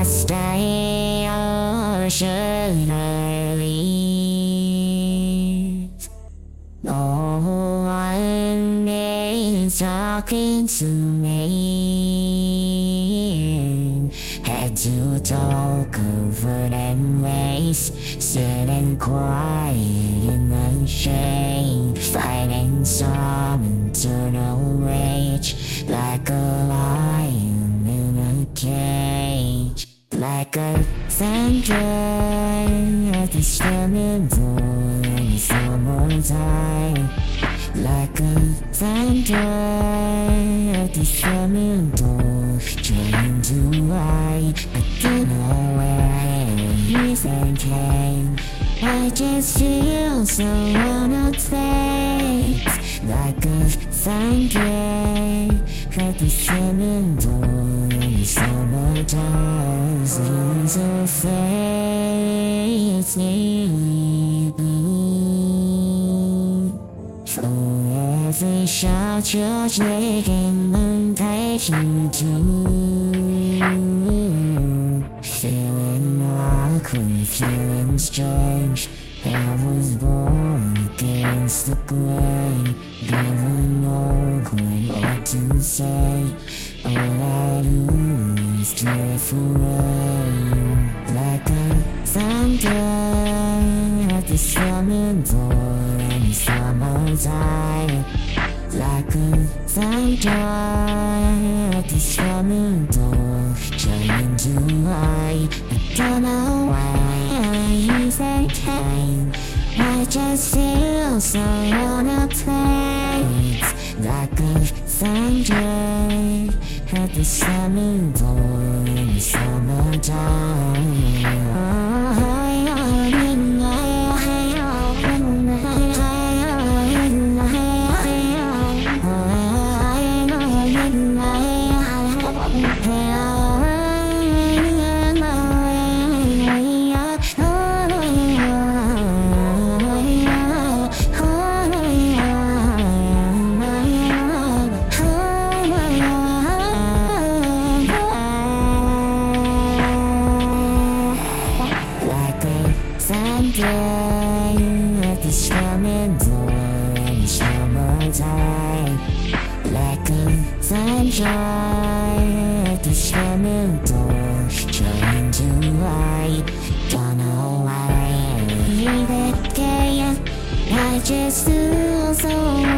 stay or should I leave? No one is talking to me. Head to toe, covered in lace, sitting quiet in the shade, fighting some internal rage, like a lion in a cage, like a thunder at the slamming door in the summertime, like a thunder at the slamming door, trying to hide, but don't know where he's thinking. I just feel so out of place, like a thunder at the slamming door in the summertime. Seems so sleepy. For every shot you're taking, and takes you to, feeling awkward, feeling strange. I was born against the grain, never know what to say. All I do is drift away, like a thunder at the slamming door in the summertime, like a thunder at the slamming door, trying to hide, but don't know why he's thinking. I just feel so out of place, like a thunder at the slamming door in the summertime. At the slamming door in the summertime, like a thunder at the slamming door, trying to hide, don't know why. I just feel so